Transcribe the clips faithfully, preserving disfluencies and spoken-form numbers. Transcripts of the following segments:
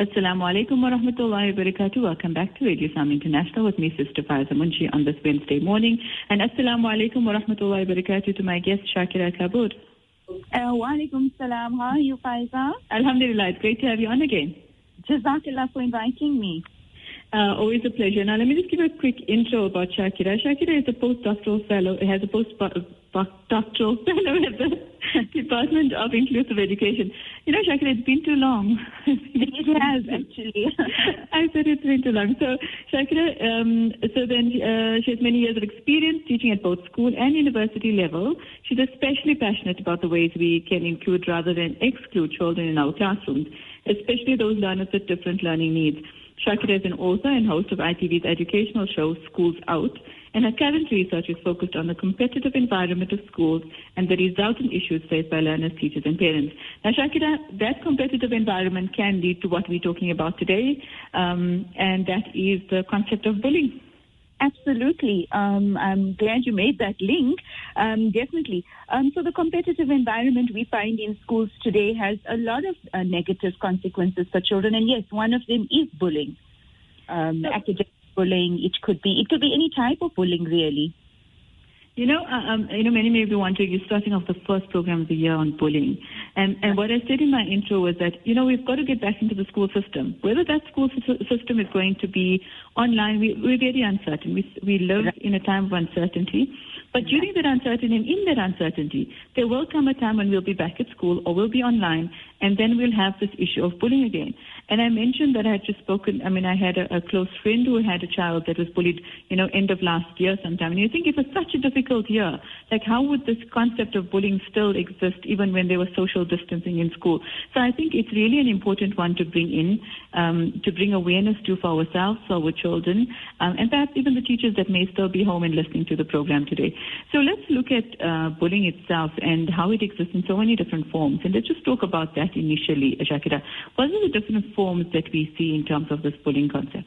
Assalamu alaikum wa rahmatullahi wa barakatuh. Welcome back to Radio Islam International with me, Sister Faiza Munshi, on this Wednesday morning. And assalamu alaikum wa rahmatullahi wa barakatuh to my guest, Shakira Kabud. Uh, wa alaikum salam. How are you, Faiza? Alhamdulillah, it's great to have you on again. Jazakallah for inviting me. Uh, always a pleasure. Now, let me just give a quick intro about Shakira. Shakira is a postdoctoral fellow, has a postdoctoral fellow at the Department of Inclusive Education. You know, Shakira, it's been too long. It has, actually. I said it's been too long. So, Shakira, um, so then uh, she has many years of experience teaching at both school and university level. She's especially passionate about the ways we can include rather than exclude children in our classrooms, especially those learners with different learning needs. Shakira is an author and host of I T V's educational show, Schools Out, and her current research is focused on the competitive environment of schools and the resultant issues faced by learners, teachers, and parents. Now, Shakira, that competitive environment can lead to what we're talking about today, um, and that is the concept of bullying. Absolutely. Um, I'm glad you made that link. Um, definitely. Um, so the competitive environment we find in schools today has a lot of uh, negative consequences for children. And yes, one of them is bullying. Um, so, academic bullying. It could be. It could be any type of bullying, really. You know, um, you know, many may be wondering, you're starting off the first program of the year on bullying. And, and what I said in my intro was that, you know, we've got to get back into the school system. Whether that school system is going to be online, we, we're very uncertain. We, we live in a time of uncertainty. But during that uncertainty and in that uncertainty, there will come a time when we'll be back at school or we'll be online, and then we'll have this issue of bullying again. And I mentioned that I had just spoken, I mean, I had a, a close friend who had a child that was bullied, you know, end of last year sometime. And you think it was such a difficult year. Like, how would this concept of bullying still exist even when there was social distancing in school? So I think it's really an important one to bring in, um, to bring awareness to for ourselves, for our children, um, and perhaps even the teachers that may still be home and listening to the program today. So let's look at uh, bullying itself and how it exists in so many different forms. And let's just talk about that initially, Shakira. What are the different forms that we see in terms of this bullying concept?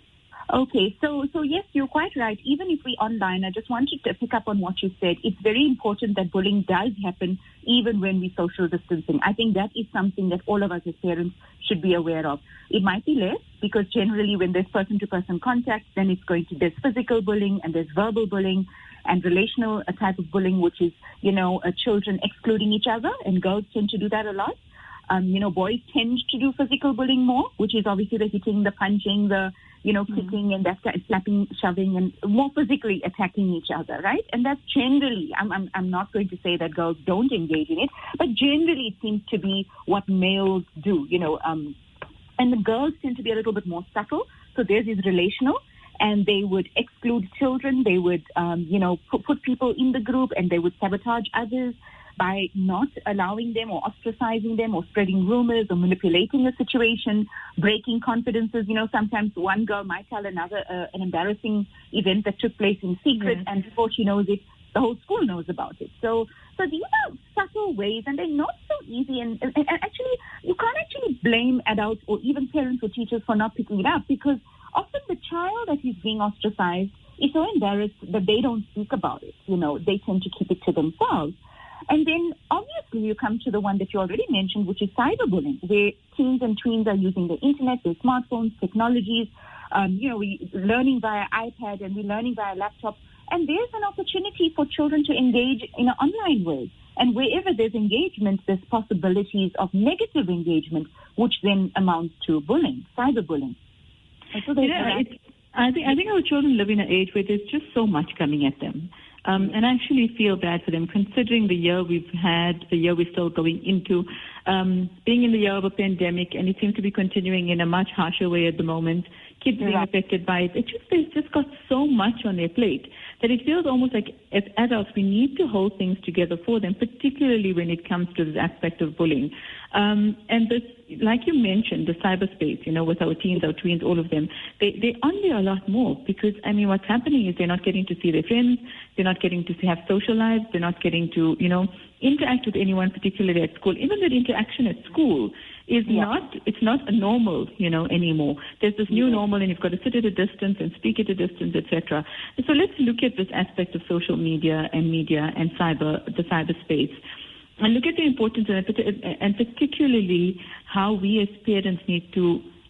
Okay, so so yes, you're quite right. Even if we online, I just wanted to pick up on what you said. It's very important that bullying does happen even when we social distancing. I think that is something that all of us as parents should be aware of. It might be less because generally when there's person-to-person contact, then it's going to, there's physical bullying and there's verbal bullying and relational a type of bullying, which is, you know, uh, children excluding each other, and girls tend to do that a lot. Um, you know, boys tend to do physical bullying more, which is obviously the hitting, the punching, the, you know, kicking mm-hmm. and that kind of slapping, shoving, and more physically attacking each other, right? And that's generally, I'm, I'm, I'm not going to say that girls don't engage in it, but generally it seems to be what males do, you know, um, and the girls tend to be a little bit more subtle. So theirs is relational, and they would exclude children. They would, um, you know, put, put people in the group, and they would sabotage others by not allowing them or ostracizing them or spreading rumors or manipulating the situation, breaking confidences. You know, sometimes one girl might tell another uh, an embarrassing event that took place in secret, mm-hmm. and before she knows it, the whole school knows about it. So, so these are subtle ways, and they're not so easy. And, and, and actually, you can't actually blame adults or even parents or teachers for not picking it up, because often the child that is being ostracized is so embarrassed that they don't speak about it. You know, they tend to keep it to themselves. And then, obviously, you come to the one that you already mentioned, which is cyberbullying, where teens and tweens are using the internet, their smartphones, technologies. Um, you know, we're learning via iPad and we're learning via laptop. And there's an opportunity for children to engage in an online way. And wherever there's engagement, there's possibilities of negative engagement, which then amounts to bullying, cyberbullying. So yeah, it's, I think I think our children live in an age where there's just so much coming at them. Um, and I actually feel bad for them, considering the year we've had, the year we're still going into, um, being in the year of a pandemic, and it seems to be continuing in a much harsher way at the moment. Kids being affected by it. It just, they've just got so much on their plate that it feels almost like as adults we need to hold things together for them, particularly when it comes to this aspect of bullying. Um, and this, like you mentioned, the cyberspace, you know, with our teens, our tweens, all of them, they, they're on there a lot more because, I mean, what's happening is they're not getting to see their friends, they're not getting to see, have social lives, they're not getting to, you know, interact with anyone, particularly at school. Even that interaction at school is yeah. not, it's not a normal, you know, anymore. There's this new yeah. normal, and you've got to sit at a distance and speak at a distance, et cetera. So let's look at this aspect of social media and media and cyber, the cyberspace, and look at the importance of it, and particularly how we as parents need to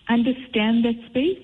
understand that space,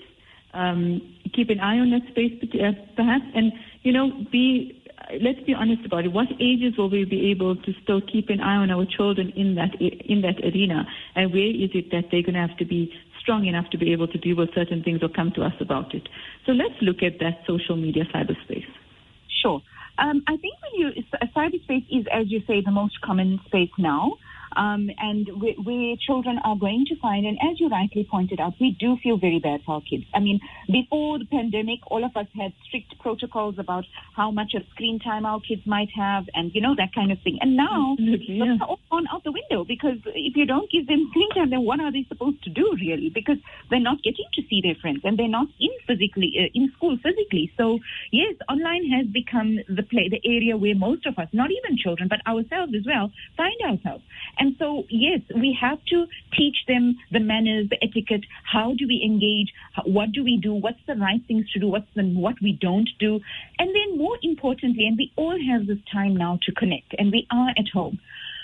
um, keep an eye on that space, uh, perhaps, and, you know, be, let's be honest about it. What ages will we be able to still keep an eye on our children in that in that arena, and where is it that they're going to have to be strong enough to be able to deal with certain things or come to us about it? So let's look at that social media cyberspace. Sure. Um, I think when you cyberspace is, as you say, the most common space now. Um, and where, where children are going to find, and as you rightly pointed out, we do feel very bad for our kids. I mean, before the pandemic, all of us had strict protocols about how much of screen time our kids might have, and, you know, that kind of thing. And now, yeah. those are all gone out the window, because if you don't give them screen time, then what are they supposed to do, really? Because they're not getting to see their friends, and they're not in physically uh, in school physically. So, yes, online has become the play, the area where most of us, not even children, but ourselves as well, find ourselves. And so, yes, we have to teach them the manners, the etiquette. How do we engage? What do we do? What's the right things to do? What's the what we don't do? And then more importantly, and we all have this time now to connect, and we are at home,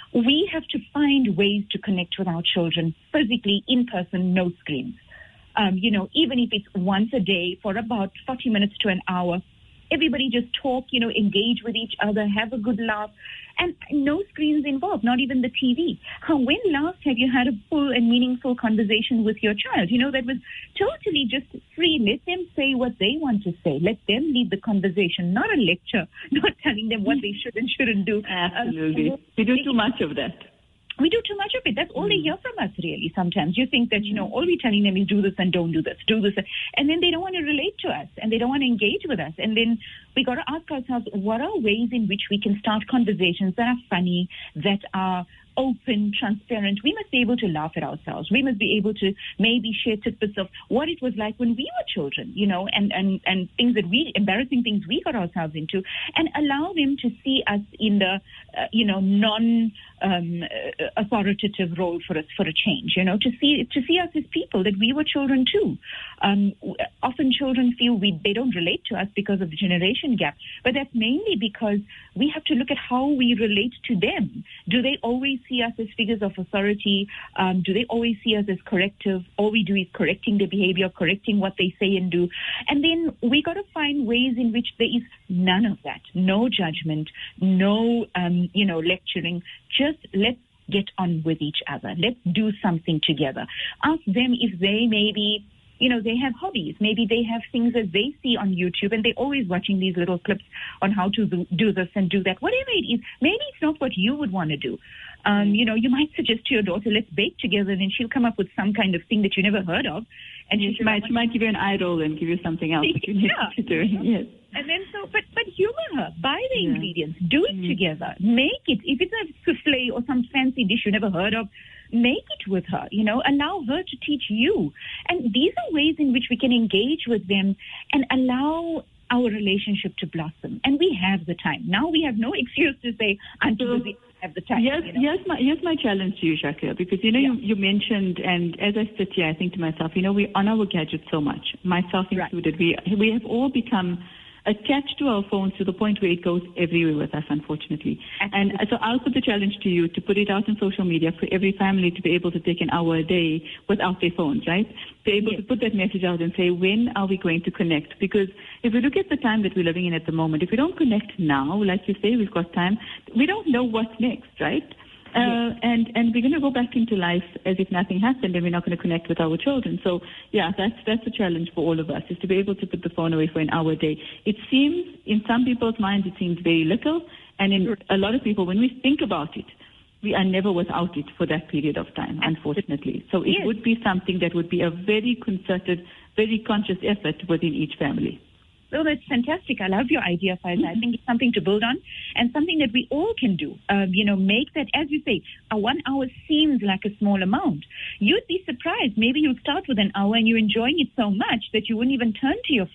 we have to find ways to connect with our children physically, in person, no screens. Um, you know, even if it's once a day for about forty minutes to an hour, everybody just talk, you know, engage with each other, have a good laugh, and no screens involved, not even the T V. How, when last have you had a full and meaningful conversation with your child? You know, that was totally just free. Let them say what they want to say. Let them lead the conversation, not a lecture, not telling them what they should and shouldn't do. Absolutely. Um, we do too much of that. We do too much of it. That's all mm. they hear from us, really, sometimes. You think that, you know, all we're telling them is do this and don't do this, do this. And then they don't want to relate to us, and they don't want to engage with us. And then we got to ask ourselves, what are ways in which we can start conversations that are funny, that are open, transparent? We must be able to laugh at ourselves. We must be able to maybe share tidbits of what it was like when we were children, you know, and, and, and things that we, embarrassing things we got ourselves into, and allow them to see us in the, uh, you know, non um, uh, authoritative role for us, for a change, you know, to see, to see us as people, that we were children too. Um, often children feel we, they don't relate to us because of the generation gap, but that's mainly because we have to look at how we relate to them. Do they always see us as figures of authority? Um, do they always see us as corrective? All we do is correcting their behavior, correcting what they say and do. And then we got to find ways in which there is none of that, no judgment, no, um, you know, lecturing. Just let's get on with each other. Let's do something together. Ask them if they maybe, you know, they have hobbies. Maybe they have things that they see on YouTube, and they're always watching these little clips on how to do this and do that. Whatever it is, maybe it's not what you would want to do. Um, you know, you might suggest to your daughter, let's bake together, and then she'll come up with some kind of thing that you never heard of. And she, she might she might give you an eye roll and give you something else that you need yeah. to do. Yes. And then so, but but humor her. Buy the yeah. ingredients. Do it mm-hmm. together. Make it. If it's a souffle or some fancy dish you never heard of, make it with her. You know, allow her to teach you. And these are ways in which we can engage with them and allow our relationship to blossom. And we have the time. Now we have no excuse to say, I'm too busy. Have the time. Yes, you know? here's my here's my challenge to you, Shakira, because you know yeah. you, you mentioned, and as I sit here, I think to myself, you know, we're on our gadgets so much, myself included. Right. We we have all become attached to our phones to the point where it goes everywhere with us, unfortunately. Absolutely. And so I'll put the challenge to you to put it out on social media for every family to be able to take an hour a day without their phones, right? Be able yes. to put that message out and say, when are we going to connect? Because if we look at the time that we're living in at the moment, if we don't connect now, like you say, we've got time, we don't know what's next, right? Uh, and, and we're going to go back into life as if nothing happened, and we're not going to connect with our children. So, yeah, that's that's a challenge for all of us, is to be able to put the phone away for an hour a day. It seems, in some people's minds, it seems very little, and in a lot of people, when we think about it, we are never without it for that period of time, unfortunately. So it yes. would be something that would be a very concerted, very conscious effort within each family. Oh, that's fantastic. I love your idea, Faiza. Mm-hmm. I think it's something to build on and something that we all can do. Um, you know, make that, as you say, a one hour seems like a small amount. You'd be surprised. Maybe you'll start with an hour and you're enjoying it so much that you wouldn't even turn to your phone.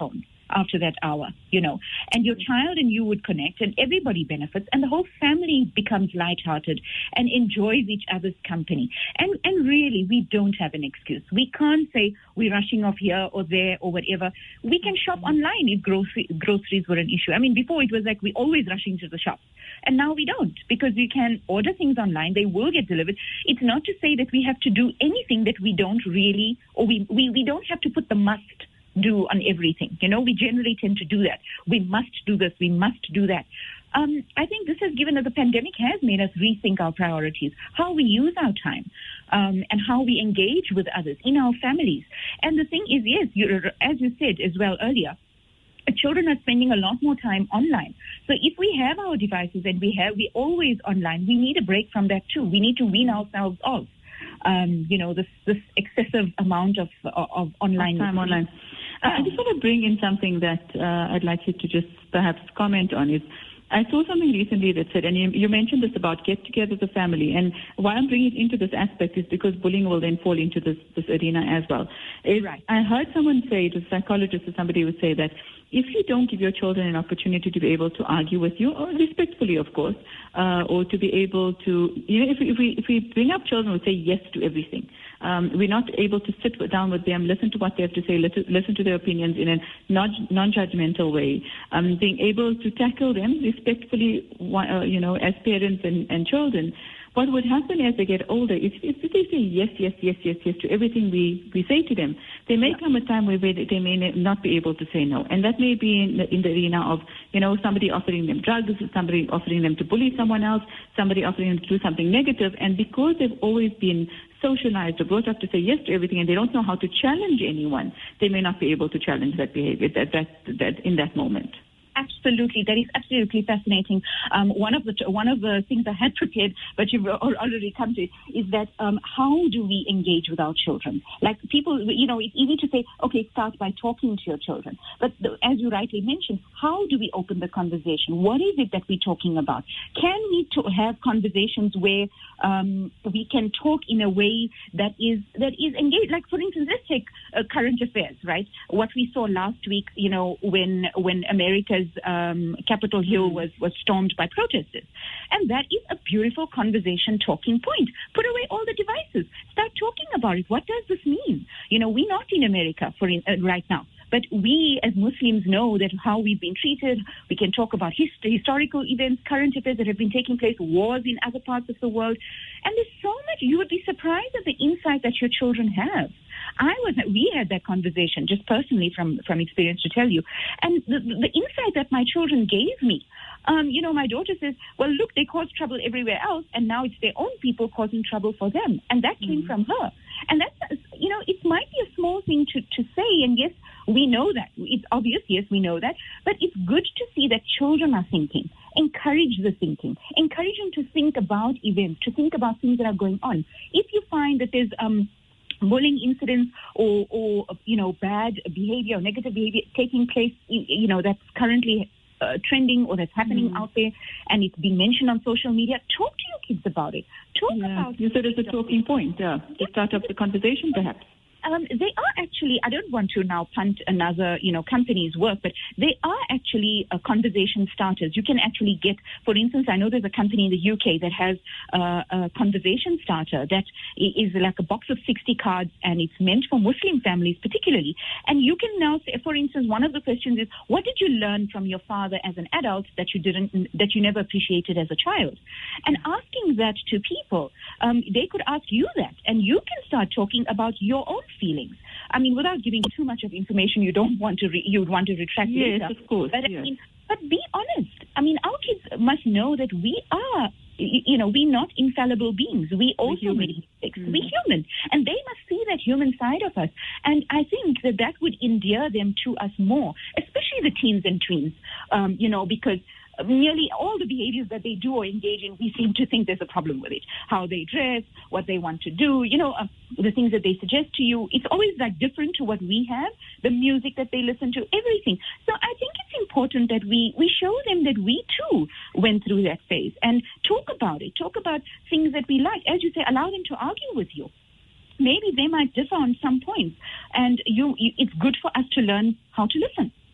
after that hour, you know, and your child and you would connect and everybody benefits and the whole family becomes lighthearted and enjoys each other's company. And and really, we don't have an excuse. We can't say we're rushing off here or there or whatever. We can shop online if grocery, groceries were an issue. I mean, before it was like we're always rushing to the shops. And now we don't, because we can order things online. They will get delivered. It's not to say that we have to do anything that we don't really, or we, we, we don't have to put the must do on everything. You know, we generally tend to do that. We must do this. We must do that. Um, I think this has given us, the pandemic has made us rethink our priorities, how we use our time, um, and how we engage with others in our families. And the thing is, yes, you're, as you said as well earlier, children are spending a lot more time online. So if we have our devices and we have, we're always online, we need a break from that too. We need to wean ourselves off, um, you know, this, this excessive amount of, of, of online time online. Uh, I just want to bring in something that uh, I'd like you to just perhaps comment on. Is I saw something recently that said, and you, you mentioned this about get together as a family, and why I'm bringing it into this aspect is because bullying will then fall into this, this arena as well. Is, right. I heard someone say, to a psychologist or somebody would say that if you don't give your children an opportunity to be able to argue with you, or respectfully, of course, uh, or to be able to, you know, if, if we if we bring up children who say yes to everything, um, we're not able to sit down with them, listen to what they have to say, listen, listen to their opinions in a non, non-judgmental way, um, being able to tackle them respectfully, uh, you know, as parents and, and children. What would happen as they get older is if they say yes, yes, yes, yes, yes to everything we, we say to them, there may come a time where they may not be able to say no. And that may be in the, in the arena of, you know, somebody offering them drugs, somebody offering them to bully someone else, somebody offering them to do something negative. And because they've always been socialized or brought up to say yes to everything and they don't know how to challenge anyone, they may not be able to challenge that behavior that, that, that in that moment. Absolutely, that is absolutely fascinating. Um, one of the one of the things I had prepared, but you've already come to it, is that um, how do we engage with our children? Like people, you know, it's easy to say, okay, start by talking to your children. But the, as you rightly mentioned, how do we open the conversation? What is it that we're talking about? Can we to have conversations where um, we can talk in a way that is that is engaged? Like, for instance, let's take uh, current affairs, right? What we saw last week, you know, when when America's Um, Capitol Hill was, was stormed by protesters. And that is a beautiful conversation talking point. Put away all the devices. Start talking about it. What does this mean? You know, we're not in America for in, uh, right now. But we as Muslims know that how we've been treated. We can talk about hist- historical events, current events that have been taking place, wars in other parts of the world. And there's so much. You would be surprised at the insight that your children have. I was, we had that conversation just personally from, from experience to tell you. And the, the insight that my children gave me, um, you know, my daughter says, well, look, they cause trouble everywhere else, and now it's their own people causing trouble for them. And that came mm-hmm. from her. And that's, you know, it might be a small thing to, to say, and yes, we know that. It's obvious, yes, we know that. But it's good to see that children are thinking. Encourage the thinking. Encourage them to think about events, to think about things that are going on. If you find that there's um, bullying incidents or, or, you know, bad behavior or negative behavior taking place, you know, that's currently uh, trending or that's happening mm. out there, and it's being mentioned on social media, talk to your kids about it. Talk yeah. about Use it as a talking point, yeah, to yeah. start up the conversation perhaps. Um, they are actually, I don't want to now punt another, you know, company's work, but they are actually uh, conversation starters. You can actually get, for instance, I know there's a company in the U K that has uh, a conversation starter that is like a box of sixty cards, and it's meant for Muslim families particularly. And you can now say, for instance, one of the questions is, what did you learn from your father as an adult that you didn't, that you never appreciated as a child? And asking that to people, um, they could ask you that, and you can start talking about your own feelings. I mean, without giving too much of information you don't want to, re- you'd want to retract yes, later. Yes, of course. But, yes. I mean, but be honest. I mean, our kids must know that we are, you know, we're not infallible beings. We also make mistakes. Mm-hmm. We're human. And they must see that human side of us. And I think that that would endear them to us more, especially the teens and tweens, um, you know, because nearly all the behaviors that they do or engage in, we seem to think there's a problem with it. How they dress, what they want to do, you know, uh, the things that they suggest to you. It's always like different to what we have, the music that they listen to, everything. So I think it's important that we, we show them that we too went through that phase and talk about it, talk about things that we like. As you say, allow them to argue with you. Maybe they might differ on some points, and you, you it's good for us to learn how to listen. We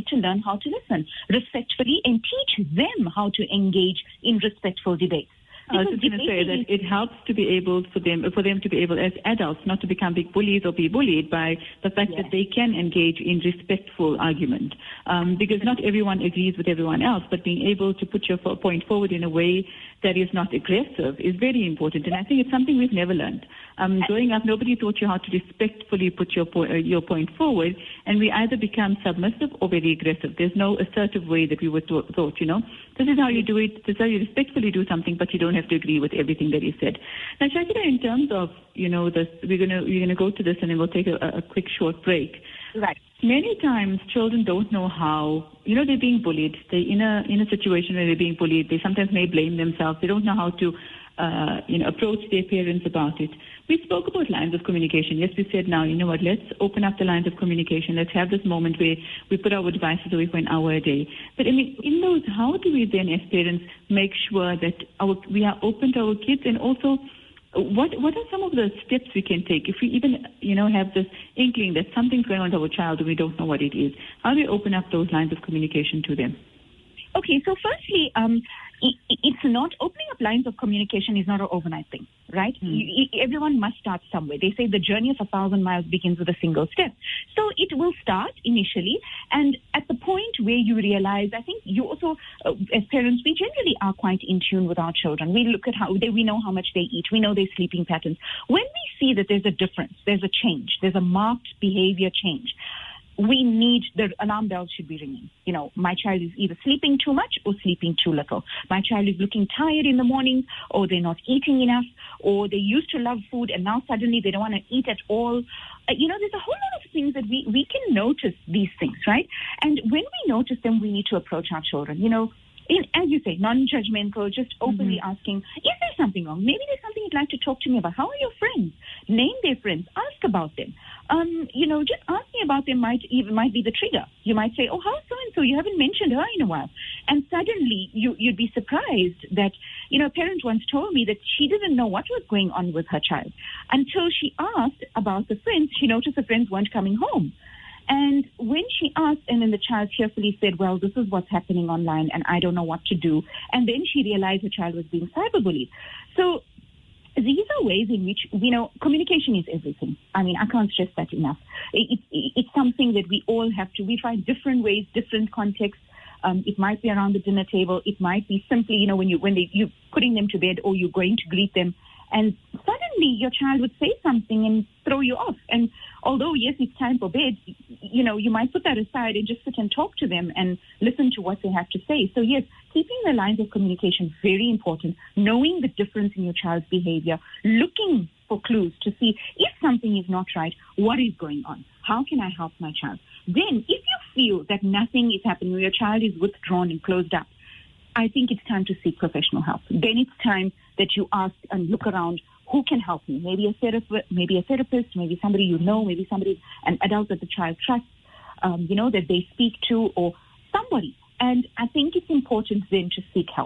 need to learn how to listen respectfully and teach them how to engage in respectful debates. I was just going to say that it helps to be able for them for them to be able as adults not to become big bullies or be bullied by the fact yes. that they can engage in respectful argument. Um, because not everyone agrees with everyone else, but being able to put your point forward in a way that is not aggressive is very important. And I think it's something we've never learned. Um, growing up, nobody taught you how to respectfully put your, po- uh, your point forward, and we either become submissive or very aggressive. There's no assertive way that we were taught, you know. This is how you do it. This is how you respectfully do something, but you don't have to agree with everything that is said. Now, Shakira, in terms of, you know, this, we're going to we're gonna go to this and then we'll take a, a quick short break. Right. Many times children don't know how, you know, they're being bullied. They're in a, in a situation where they're being bullied. They sometimes may blame themselves. They don't know how to, uh, you know, approach their parents about it. We spoke about lines of communication. Yes, we said now, you know what, let's open up the lines of communication. Let's have this moment where we put our devices away for an hour a day. But I mean, in those, how do we then as parents make sure that our, we are open to our kids, and also What what are some of the steps we can take if we even, you know, have this inkling that something's going on with our child and we don't know what it is? How do we open up those lines of communication to them? Okay, so firstly, um, it, it's not, opening up lines of communication is not an overnight thing, right? Mm. You, everyone must start somewhere. They say the journey of a thousand miles begins with a single step. So it will start initially, and at the point where you realize, I think you also, uh, as parents, we generally are quite in tune with our children. We look at how, they, we know how much they eat, we know their sleeping patterns. When we see that there's a difference, there's a change, there's a marked behavior change, we need, the alarm bells should be ringing. You know, my child is either sleeping too much or sleeping too little. My child is looking tired in the morning, or they're not eating enough, or they used to love food and now suddenly they don't want to eat at all. Uh, you know, there's a whole lot of things that we, we can notice these things, right? And when we notice them, we need to approach our children. You know, in, as you say, non-judgmental, just openly mm-hmm. asking, is there something wrong? Maybe there's something you'd like to talk to me about. How are your friends? Name their friends. Ask about them. Um, you know, just asking about them might even might be the trigger. You might say, oh, how's so-and-so? You haven't mentioned her in a while. And suddenly you, you'd be surprised that, you know, a parent once told me that she didn't know what was going on with her child until she asked about the friends. She noticed the friends weren't coming home. And when she asked, and then the child cheerfully said, well, this is what's happening online and I don't know what to do. And then she realized her child was being cyberbullied. So these are ways in which, you know, communication is everything. I mean, I can't stress that enough. It, it, it's something that we all have to, we find different ways, different contexts. Um, it might be around the dinner table. It might be simply, you know, when you when they you're putting them to bed or you're going to greet them, and suddenly your child would say something and throw you off. And although, yes, it's time for bed, you know, you might put that aside and just sit and talk to them and listen to what they have to say. So, yes, keeping the lines of communication, very important. Knowing the difference in your child's behavior, looking for clues to see if something is not right, what is going on? How can I help my child? Then, if you feel that nothing is happening, your child is withdrawn and closed up, I think it's time to seek professional help. Then it's time that you ask and look around, who can help me? Maybe a therapist, maybe a therapist, maybe somebody you know, maybe somebody, an adult that the child trusts, um, you know, that they speak to, or somebody. And I think it's important then to seek help.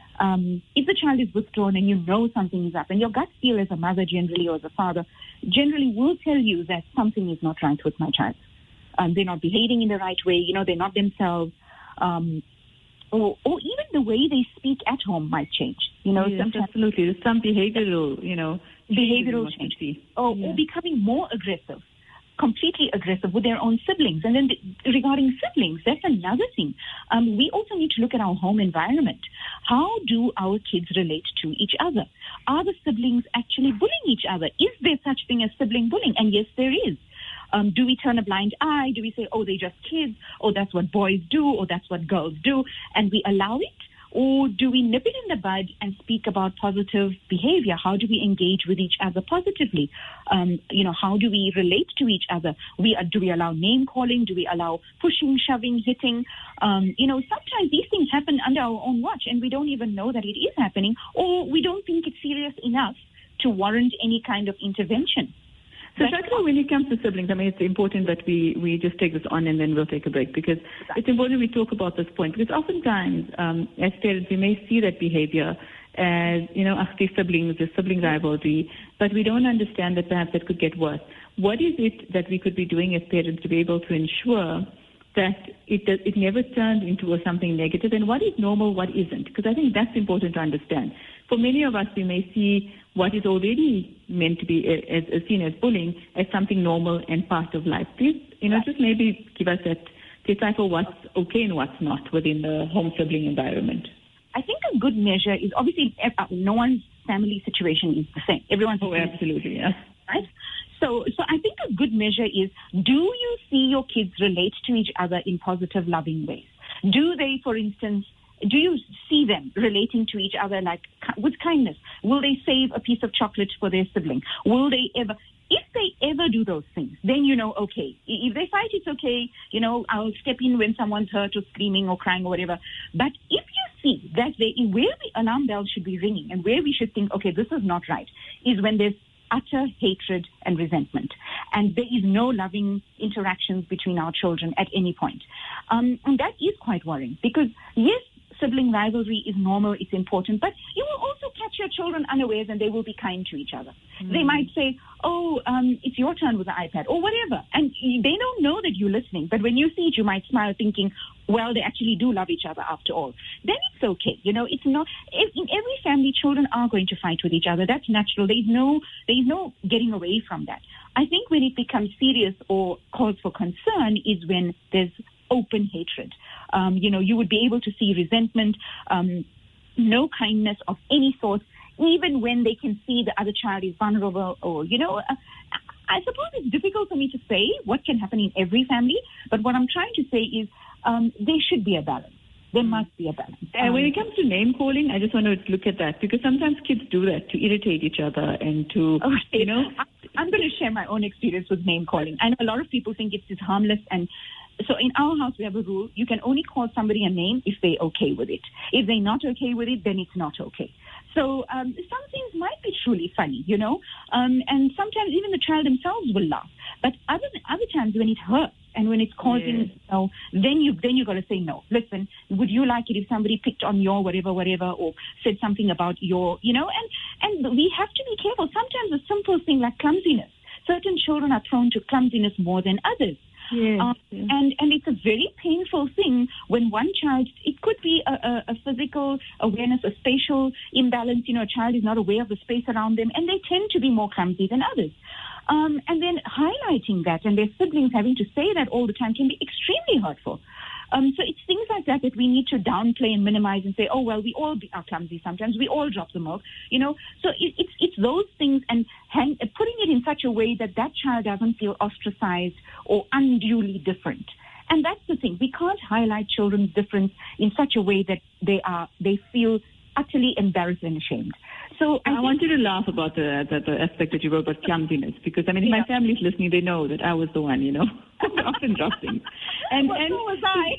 Um, if the child is withdrawn and you know something is up, and your gut feel as a mother generally or as a father generally will tell you that something is not right with my child. Um, they're not behaving in the right way, you know, they're not themselves. Um, Or, or even the way they speak at home might change. You know, yes, absolutely. There's some behavioral, you know, behavioral change. Or, yeah. or becoming more aggressive, completely aggressive with their own siblings. And then the, regarding siblings, that's another thing. Um, we also need to look at our home environment. How do our kids relate to each other? Are the siblings actually bullying each other? Is there such thing as sibling bullying? And yes, there is. Um, do we turn a blind eye? Do we say, oh, they're just kids, or that's what boys do, or that's what girls do, and we allow it? Or do we nip it in the bud and speak about positive behavior? How do we engage with each other positively? Um, you know, how do we relate to each other? We uh, do we allow name calling? Do we allow pushing, shoving, hitting? Um, you know, sometimes these things happen under our own watch, and we don't even know that it is happening, or we don't think it's serious enough to warrant any kind of intervention. So, Shakira, when it comes to siblings, I mean, it's important that we, we just take this on and then we'll take a break, because it's important we talk about this point, because oftentimes, um, as parents, we may see that behavior as, you know, actually siblings, a sibling rivalry, but we don't understand that perhaps that could get worse. What is it that we could be doing as parents to be able to ensure that it does, it never turns into a something negative, and what is normal, what isn't. Because I think that's important to understand. For many of us, we may see what is already meant to be as, as seen as bullying as something normal and part of life. Please, you know, just maybe give us that decipher what's okay and what's not within the home sibling environment. I think a good measure is obviously no one's family situation is the same. Everyone's oh, absolutely, yes. Right? So, so I think a good measure is, do you see your kids relate to each other in positive, loving ways? Do they, for instance, do you see them relating to each other like with kindness? Will they save a piece of chocolate for their sibling? Will they ever? If they ever do those things, then you know, okay, if they fight, it's okay. You know, I'll step in when someone's hurt or screaming or crying or whatever. But if you see that they, where the alarm bell should be ringing and where we should think, okay, this is not right, is when there's utter hatred and resentment. And there is no loving interactions between our children at any point. Um, and that is quite worrying because, yes, sibling rivalry is normal, it's important, but you will also catch your children unawares and they will be kind to each other. Mm. They might say, oh, um, it's your turn with the iPad or whatever. And they don't know that you're listening. But when you see it, you might smile thinking, well, they actually do love each other after all. Then it's okay. You know, it's not, in every family, children are going to fight with each other. That's natural. There's no, there's no getting away from that. I think when it becomes serious or cause for concern is when there's open hatred. Um, you know, you would be able to see resentment, um, no kindness of any sort, even when they can see the other child is vulnerable or, you know, uh, I suppose it's difficult for me to say what can happen in every family, but what I'm trying to say is um, there should be a balance. There must be a balance. And um, when it comes to name calling, I just want to look at that because sometimes kids do that to irritate each other and to, okay. you know. I'm going to share my own experience with name calling. I know a lot of people think it's just harmless and so in our house, we have a rule. You can only call somebody a name if they're okay with it. If they're not okay with it, then it's not okay. So um, some things might be truly funny, you know, um, and sometimes even the child themselves will laugh. But other other times when it hurts and when it's causing, yes. you know, then you then you got to say no. Listen, would you like it if somebody picked on your whatever, whatever, or said something about your, you know, and and we have to be careful. Sometimes a simple thing like clumsiness. Certain children are prone to clumsiness more than others. Yes, um, yes. And and it's a very painful thing when one child, it could be a, a, a physical awareness, a spatial imbalance. You know, a child is not aware of the space around them, and they tend to be more clumsy than others. Um, and then highlighting that and their siblings having to say that all the time can be extremely hurtful. Um, so it's things like that that we need to downplay and minimize and say, oh, well, we all are clumsy sometimes. We all drop the milk, you know. So it, it's it's those things and hang, putting it in such a way that that child doesn't feel ostracized or unduly different. And that's the thing. We can't highlight children's difference in such a way that they are they feel utterly embarrassed and ashamed. So I, I want you to laugh about the, the the aspect that you wrote about clumsiness because I mean, if yeah. my family's listening, they know that I was the one, you know, often drop things. And well, and so was I.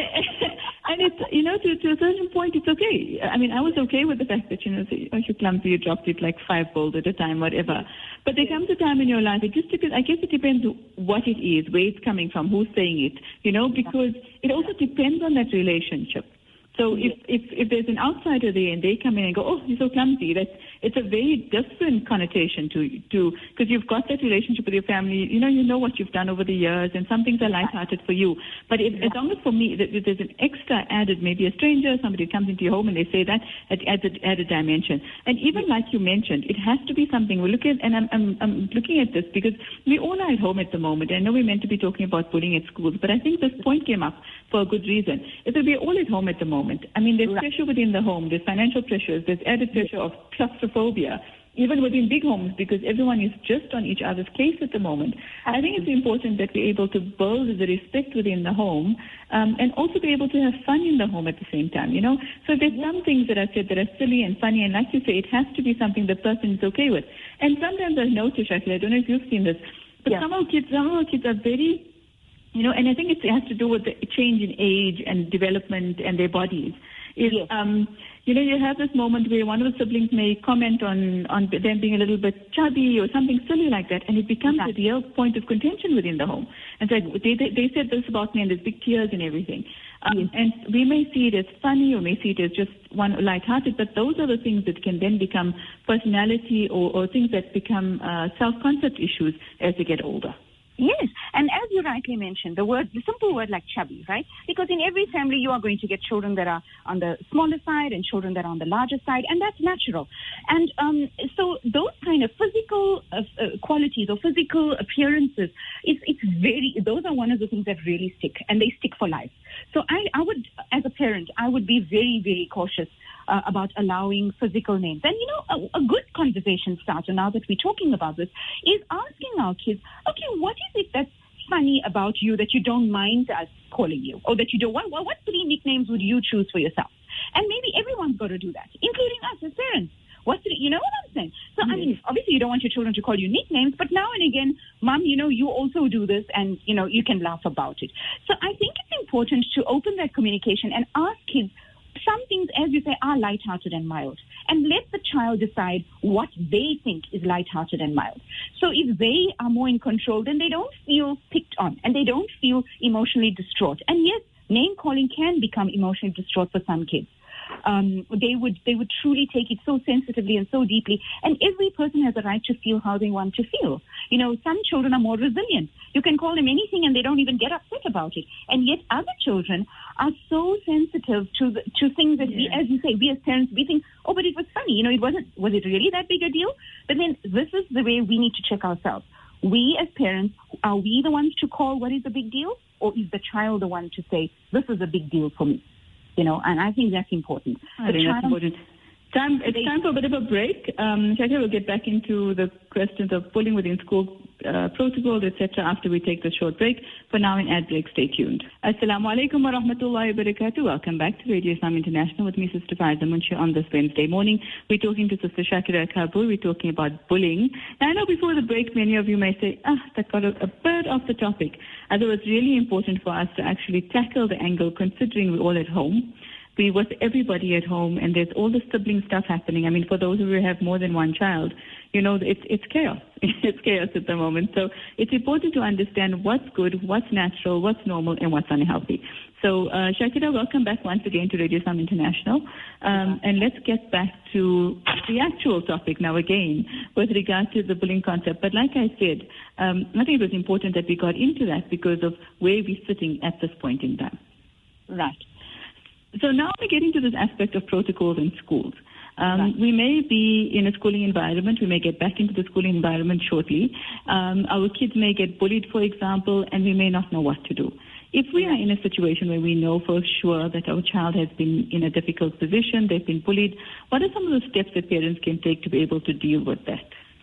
and it's you know to to a certain point, it's okay. I mean, I was okay with the fact that you know oh, you're clumsy, you dropped it like five bowls at a time, whatever. But there comes a time in your life. It just depends. I guess it depends what it is, where it's coming from, who's saying it, you know, because it also depends on that relationship. So if, if if there's an outsider there and they come in and go, oh, you're so clumsy, that's it's a very different connotation to to because you've got that relationship with your family. You know, you know what you've done over the years, and some things are lighthearted for you. But if, as long as for me, that there's an extra added, maybe a stranger, somebody comes into your home and they say that, it adds an added dimension. And even like you mentioned, it has to be something we look at. And I'm, I'm I'm looking at this because we all are at home at the moment. I know we're meant to be talking about bullying at schools, but I think this point came up for a good reason. It will be all at home at the moment. I mean, there's pressure within the home, there's financial pressures, there's added pressure of claustrophobia, even within big homes, because everyone is just on each other's case at the moment. I think it's important that we're able to build the respect within the home um, and also be able to have fun in the home at the same time, you know. So there's some things that I've said that are silly and funny, and like you say, it has to be something the person is okay with. And sometimes I notice, actually, I don't know if you've seen this, but yeah. some of our kids, some of our kids are very... You know, and I think it has to do with the change in age and development and their bodies. Is, yes. um, you know, you have this moment where one of the siblings may comment on, on them being a little bit chubby or something silly like that, and it becomes exactly. a real point of contention within the home. And so they, they, they said this about me, and there's big tears and everything. Um, yes. And we may see it as funny or may see it as just one lighthearted, but those are the things that can then become personality or, or things that become uh, self-concept issues as they get older. Yes, and as you're right, rightly mentioned, the word, the simple word like chubby, right? Because in every family you are going to get children that are on the smaller side and children that are on the larger side, and that's natural. And um, so those kind of physical uh, uh, qualities or physical appearances, it's, it's very, those are one of the things that really stick, and they stick for life. So I, I would, as a parent, I would be very, very cautious uh, about allowing physical names. And, you know, a, a good conversation starter, now that we're talking about this, is asking our kids, okay, what is it that's funny about you that you don't mind us calling you, or that you don't want? Well, what three nicknames would you choose for yourself? And maybe everyone's got to do that, including us as parents. What's the, you know what I'm saying? So, yes. I mean, obviously you don't want your children to call you nicknames, but now and again, Mom, you know, you also do this, and, you know, you can laugh about it. So I think it's important to open that communication and ask kids. Some things, as you say, are lighthearted and mild, and let the child decide what they think is lighthearted and mild. So if they are more in control, then they don't feel picked on, and they don't feel emotionally distraught. And yes, name calling can become emotionally distraught for some kids. Um, they would they would truly take it so sensitively and so deeply. And every person has a right to feel how they want to feel. You know, some children are more resilient. You can call them anything and they don't even get upset about it. And yet other children are so sensitive to the, to things that yeah. we, as you say, we as parents, we think, oh, but it was funny. You know, it wasn't, was it really that big a deal? But then this is the way we need to check ourselves. We as parents, are we the ones to call what is a big deal? Or is the child the one to say, this is a big deal for me? You know, and I think that's important. I think that's important. Time, it's time for a bit of a break. Um, Shakira will get back into the questions of bullying within school uh, protocols, et cetera, after we take the short break. For now, in ad break, stay tuned. Assalamu alaikum wa rahmatullahi wa barakatuh. Welcome back to Radio Islam International with me, Sister Faiza Munshi, on this Wednesday morning. We're talking to Sister Shakira Kabul. We're talking about bullying. Now, I know before the break, many of you may say, ah, that got a, a bit off the topic. As it was really important for us to actually tackle the angle, considering we're all at home. We with everybody at home, and there's all the sibling stuff happening. I mean, for those who have more than one child, you know, it's it's chaos. It's chaos at the moment. So it's important to understand what's good, what's natural, what's normal, and what's unhealthy. So, uh, Shakira, welcome back once again to Radio Islam International. Um, and let's get back to the actual topic now again with regard to the bullying concept. But like I said, um, I think it was important that we got into that because of where we're sitting at this point in time. Right. So now we're getting to this aspect of protocols in schools. Um, right. We may be in a schooling environment. We may get back into the schooling environment shortly. Um, our kids may get bullied, for example, and we may not know what to do. If we are in a situation where we know for sure that our child has been in a difficult position, they've been bullied, what are some of the steps that parents can take to be able to deal with that?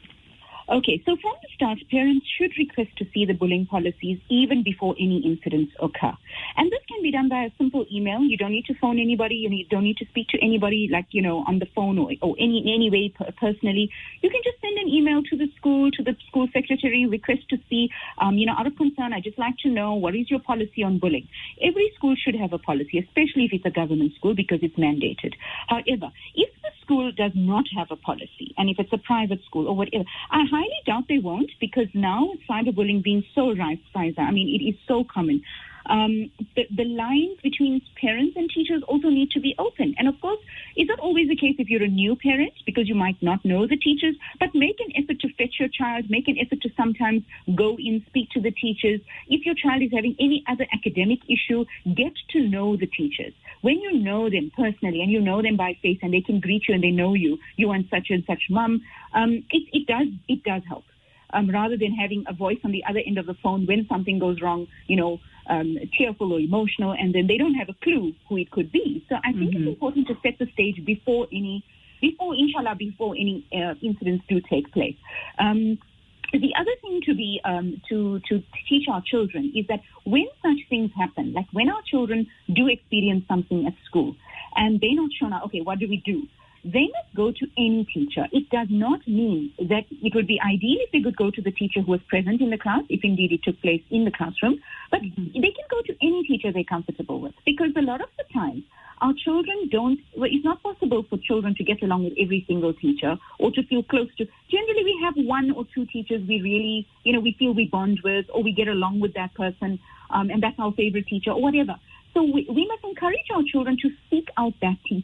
Okay, so from the start, parents should request to see the bullying policies even before any incidents occur. And this can be done by a simple email. You don't need to phone anybody. You need, don't need to speak to anybody, like, you know, on the phone or, or any, in any way personally. You can just send an email to the school, to the school secretary, request to see, um, you know, out of concern, I'd just like to know, what is your policy on bullying? Every school should have a policy, especially if it's a government school, because it's mandated. However, if the school does not have a policy, and if it's a private school or whatever, I highly doubt they won't, because now cyberbullying being so rife, Faiza, I mean, it is so common. Um, the, the lines between parents and teachers also need to be open. And of course, it's not always the case if you're a new parent, because you might not know the teachers, but make an effort to fetch your child, make an effort to sometimes go in, speak to the teachers. If your child is having any other academic issue, get to know the teachers. When you know them personally and you know them by face and they can greet you and they know you, you and such and such mum, um, it, it does, it does help. Um, rather than having a voice on the other end of the phone when something goes wrong, you know, um, tearful or emotional, and then they don't have a clue who it could be. So I think mm-hmm. it's important to set the stage before any, before, inshallah, before any uh, incidents do take place. Um, the other thing to be, um, to, to teach our children is that when such things happen, like when our children do experience something at school and they're not sure now, okay, what do we do? They must go to any teacher. It does not mean that it would be ideal if they could go to the teacher who was present in the class, if indeed it took place in the classroom. But mm-hmm. they can go to any teacher they're comfortable with, because a lot of the time our children don't, well, it's not possible for children to get along with every single teacher or to feel close to. Generally, we have one or two teachers we really, you know, we feel we bond with, or we get along with that person, um, and that's our favorite teacher or whatever. So we, we must encourage our children to seek out that teacher.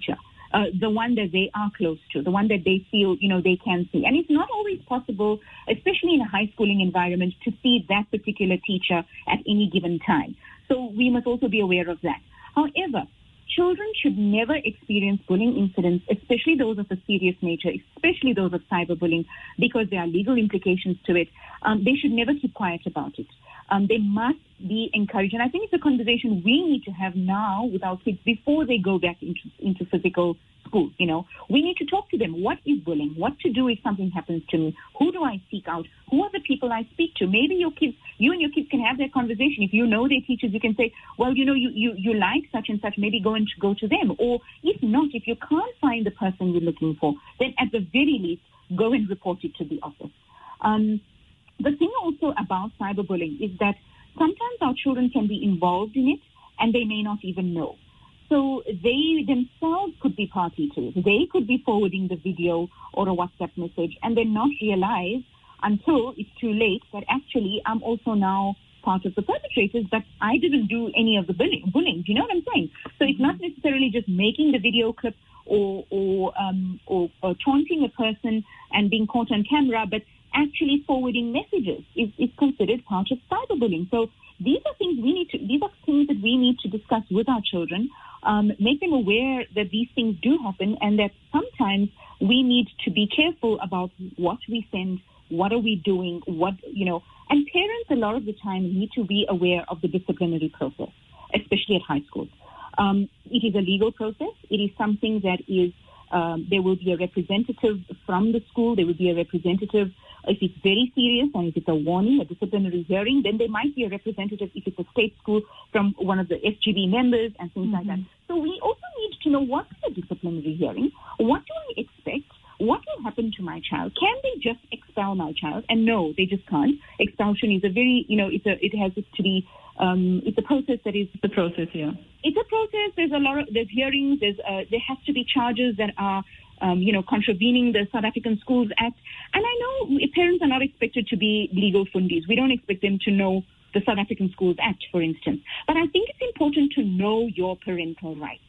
uh, the one that they are close to, the one that they feel, you know, they can see. And it's not always possible, especially in a high schooling environment, to see that particular teacher at any given time. So we must also be aware of that. However, children should never experience bullying incidents, especially those of a serious nature, especially those of cyberbullying, because there are legal implications to it. Um, they should never keep quiet about it. Um, they must be encouraged. And I think it's a conversation we need to have now with our kids before they go back into, into physical school. You know, we need to talk to them. What is bullying? What to do if something happens to me? Who do I seek out? Who are the people I speak to? Maybe your kids, you and your kids can have that conversation. If you know their teachers, you can say, well, you know, you, you, you like such and such, maybe go and go to them. Or if not, if you can't find the person you're looking for, then at the very least, go and report it to the office. Um, the thing also about cyberbullying is that sometimes our children can be involved in it and they may not even know. So they themselves could be party to it. They could be forwarding the video or a WhatsApp message and then not realize until it's too late that actually I'm also now part of the perpetrators, but I didn't do any of the bullying. bullying. Do you know what I'm saying? So it's not necessarily just making the video clip or or, um, or or taunting a person and being caught on camera, but actually forwarding messages is, is considered part of cyberbullying. So these are things we need to, these are things that we need to discuss with our children, um, make them aware that these things do happen and that sometimes we need to be careful about what we send, what are we doing, what, you know, and parents a lot of the time need to be aware of the disciplinary process, especially at high schools. Um, it is a legal process. It is something that is, um, there will be a representative from the school. There will be a representative if it's very serious and if it's a warning, a disciplinary hearing. Then there might be a representative if it's a state school from one of the S G B members and things mm-hmm. like that. So we also need to know what is a disciplinary hearing? What do I expect? What will happen to my child? Can they just expel my child? And no, they just can't. Expulsion is a very, you know, it's a, it has to be, um, it's a process that is the process. Yeah, it's a process. There's a lot of there's hearings. There's uh, there has to be charges that are, um, you know, contravening the South African Schools Act. And I know parents are not expected to be legal fundis. We don't expect them to know the South African Schools Act, for instance. But I think it's important to know your parental rights.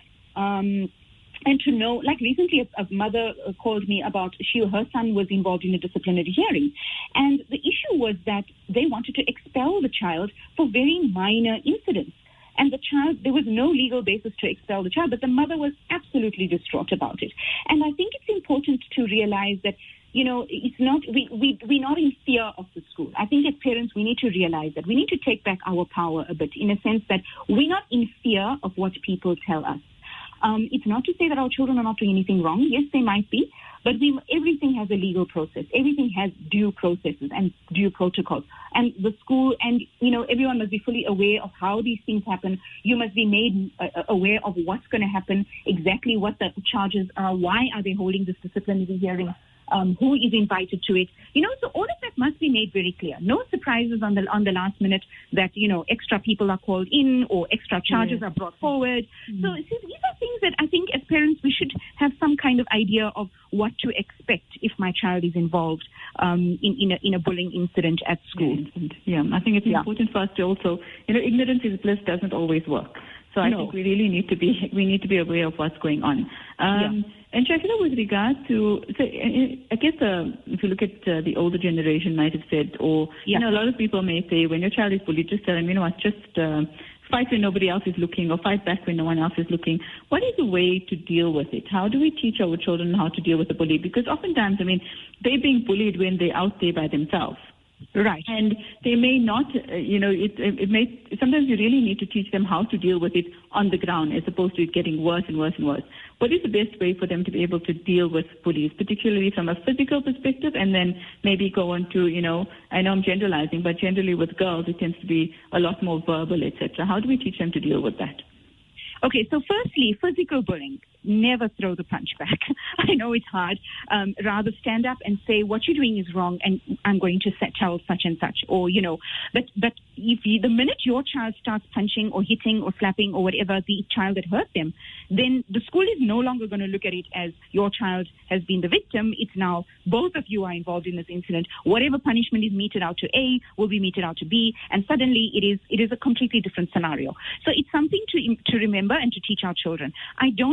Um, And to know, like recently a, a mother called me about she her son was involved in a disciplinary hearing. And the issue was that they wanted to expel the child for very minor incidents. And the child, there was no legal basis to expel the child, but the mother was absolutely distraught about it. And I think it's important to realize that, you know, it's not, we, we, we're not in fear of the school. I think as parents, we need to realize that we need to take back our power a bit in a sense that we're not in fear of what people tell us. Um, it's not to say that our children are not doing anything wrong. Yes, they might be, but we, everything has a legal process. Everything has due processes and due protocols. And the school and, you know, everyone must be fully aware of how these things happen. You must be made uh, aware of what's going to happen, exactly what the charges are, why are they holding this disciplinary hearing, um, who is invited to it. You know, so all of that must be made very clear. No surprises on the on the last minute that, you know, extra people are called in or extra charges yes. are brought forward. Mm-hmm. So see, these are things that I think as parents we should have some kind of idea of what to expect if my child is involved um, in, in, a, in a bullying incident at school. Yeah, I think it's yeah. important for us to also, you know, ignorance is bliss doesn't always work. So I no. think we really need to be we need to be aware of what's going on. Um, yeah. And Shakila, with regard to, so I guess uh, if you look at uh, the older generation might have said, or, yeah. you know, a lot of people may say, when your child is bullied, just tell them, you know what, just uh, fight when nobody else is looking or fight back when no one else is looking. What is a way to deal with it? How do we teach our children how to deal with the bully? Because oftentimes, I mean, they're being bullied when they're out there by themselves. Right. And they may not, uh, you know, it, it may, sometimes you really need to teach them how to deal with it on the ground as opposed to it getting worse and worse and worse. What is the best way for them to be able to deal with bullies, particularly from a physical perspective, and then maybe go on to, you know, I know I'm generalizing, but generally with girls it tends to be a lot more verbal, et cetera. How do we teach them to deal with that? Okay, so firstly, physical bullying. Never throw the punch back. I know it's hard. Um, rather stand up and say, what you're doing is wrong and I'm going to tell such and such. Or, you know, but, but if you, the minute your child starts punching or hitting or slapping or whatever the child that hurt them, then the school is no longer going to look at it as your child has been the victim. It's now both of you are involved in this incident. Whatever punishment is meted out to A will be meted out to B. And suddenly it is, it is a completely different scenario. So it's something to, to remember and to teach our children. I don't think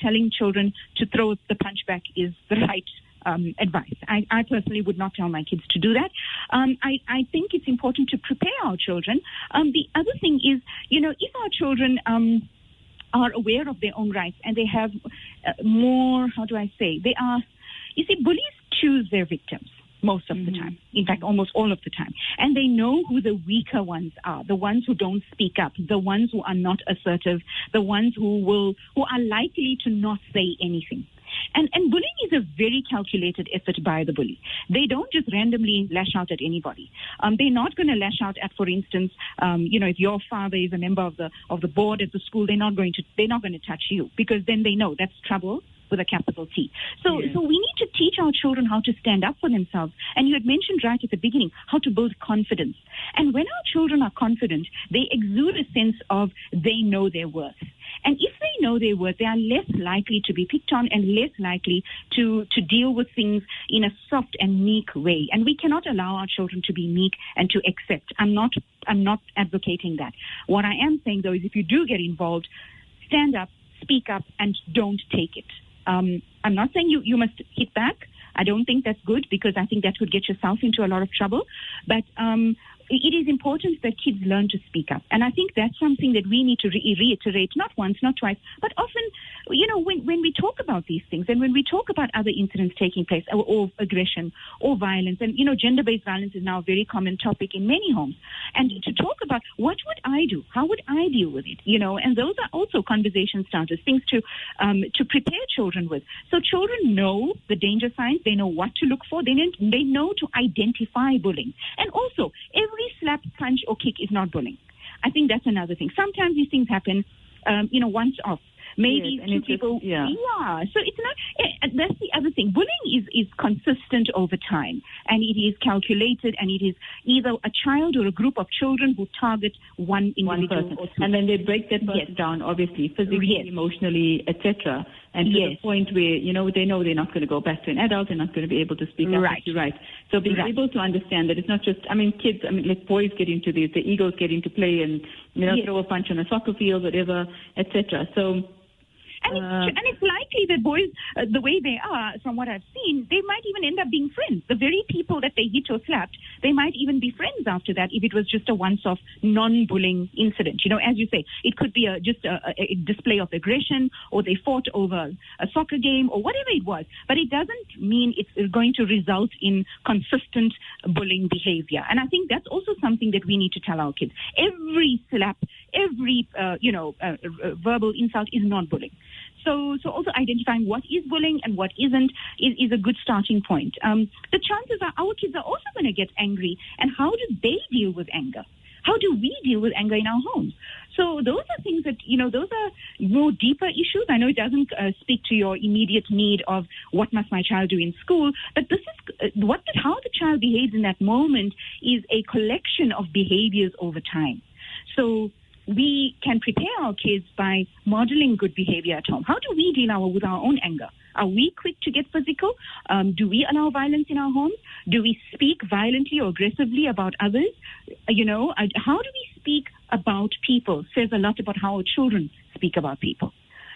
telling children to throw the punch back is the right um, advice. I, I personally would not tell my kids to do that. Um, I, I think it's important to prepare our children. Um, the other thing is, you know, if our children um, are aware of their own rights and they have uh, more, how do I say, they are, you see, bullies choose their victims most of mm-hmm. the time. In fact, almost all of the time. And they know who the weaker ones are, the ones who don't speak up, the ones who are not assertive, the ones who will, who are likely to not say anything. And, and bullying is a very calculated effort by the bully. They don't just randomly lash out at anybody. Um, they're not going to lash out at, for instance, um, you know, if your father is a member of the of the board at the school, they're not going to they're not going to touch you, because then they know that's trouble with a capital T. So, yeah. so we need to teach our children how to stand up for themselves. And you had mentioned right at the beginning how to build confidence. And when our children are confident, they exude a sense of they know their worth. And if they know their worth, they are less likely to be picked on and less likely to, to deal with things in a soft and meek way. And we cannot allow our children to be meek and to accept. I'm not, I'm not advocating that. What I am saying, though, is if you do get involved, stand up, speak up, and don't take it. Um, I'm not saying you, you must hit back. I don't think that's good, because I think that would get yourself into a lot of trouble. But um, it is important that kids learn to speak up. And I think that's something that we need to re- reiterate, not once, not twice, but often, you know, when, when we talk about these things and when we talk about other incidents taking place, or, or aggression or violence, and, you know, gender-based violence is now a very common topic in many homes. And to talk about what would I do? How would I deal with it? You know, and those are also conversation starters, things to, um, to prepare children with. So children know the danger signs. They know what to look for. They, they know to identify bullying. And also, every slap, punch, or kick is not bullying. I think that's another thing. Sometimes these things happen, um, you know, once off. Maybe yes, two people, just, yeah. yeah. So it's not, uh, that's the other thing. Bullying is, is consistent over time, and it is calculated, and it is either a child or a group of children who target one individual. One person. And then they break that person yes. down, obviously, physically, yes. emotionally, et cetera. And to yes. the point where, you know, they know they're not going to go back to an adult, they're not going to be able to speak up. Right. Right. So being right. able to understand that it's not just, I mean, kids, I mean, like boys get into this, the egos get into play and, you know, yes. throw a punch on a soccer field, whatever, et cetera. So, And it's, uh, and it's likely that boys, uh, the way they are, from what I've seen, they might even end up being friends. The very people that they hit or slapped, they might even be friends after that if it was just a once-off, non-bullying incident. You know, as you say, it could be a, just a, a display of aggression, or they fought over a soccer game, or whatever it was. But it doesn't mean it's going to result in consistent bullying behavior. And I think that's also something that we need to tell our kids. Every slap, every, uh, you know, uh, uh, verbal insult is not bullying. So, so also identifying what is bullying and what isn't is, is a good starting point. Um, the chances are our kids are also going to get angry. And how do they deal with anger? How do we deal with anger in our homes? So those are things that, you know, those are more deeper issues. I know it doesn't uh, speak to your immediate need of what must my child do in school, but this is uh, what the, how the child behaves in that moment is a collection of behaviors over time. So we can prepare our kids by modeling good behavior at home. How do we deal our, with our own anger? Are we quick to get physical? Um, do we allow violence in our homes? Do we speak violently or aggressively about others? You know, how do we speak about people? Says a lot about how our children speak about people.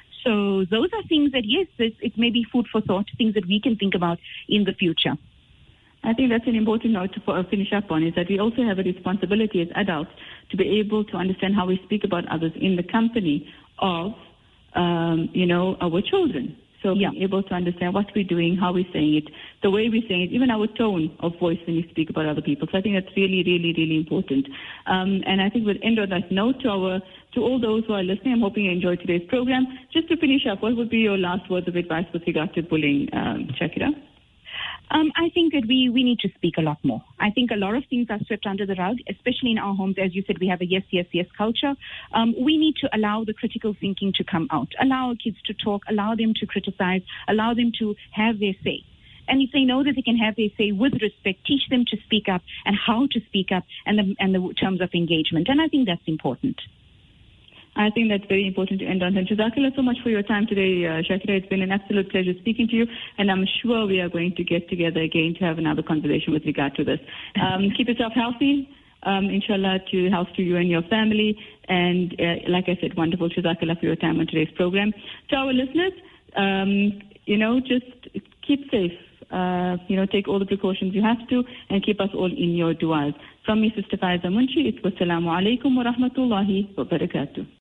So those are things that, yes, it may be food for thought, things that we can think about in the future. I think that's an important note to finish up on, is that we also have a responsibility as adults to be able to understand how we speak about others in the company of, um, you know, our children. So yeah. being able to understand what we're doing, how we're saying it, the way we're saying it, even our tone of voice when you speak about other people. So I think that's really, really, really important. Um, and I think we'll end on that note to our to all those who are listening. I'm hoping you enjoyed today's program. Just to finish up, what would be your last words of advice with regard to bullying, um, Shakira? Um, I think that we, we need to speak a lot more. I think a lot of things are swept under the rug, especially in our homes. As you said, we have a yes, yes, yes culture. Um, we need to allow the critical thinking to come out, allow our kids to talk, allow them to criticize, allow them to have their say. And if they know that they can have their say with respect, teach them to speak up and how to speak up and the, and the terms of engagement. And I think that's important. I think that's very important to end on. And Jazakallah so much for your time today, uh, Shakira. It's been an absolute pleasure speaking to you, and I'm sure we are going to get together again to have another conversation with regard to this. Um, keep yourself healthy, um, inshallah, to health to you and your family. And uh, like I said, wonderful. Jazakallah for your time on today's program. To our listeners, um, you know, just keep safe. Uh, you know, take all the precautions you have to and keep us all in your du'as. From me, Sister Faiza Munshi, it's wassalamu alaikum wa rahmatullahi wa barakatuh.